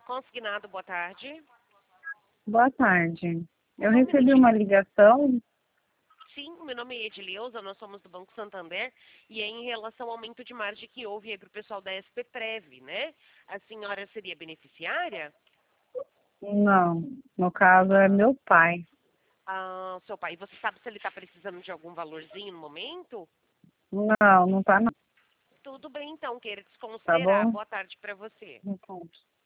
Consignado, boa tarde. Boa tarde. Eu Nome recebi uma ligação. Sim, meu nome é Edileuza, nós somos do Banco Santander e é em relação ao aumento de margem que houve aí para o pessoal da SPPrev, né? A senhora seria beneficiária? Não, no caso é meu pai. Ah, seu pai, você sabe se ele está precisando de algum valorzinho no momento? Não, não tá não. Tudo bem então, queira Tá desconsiderar. bom? Boa tarde para você. Não conto.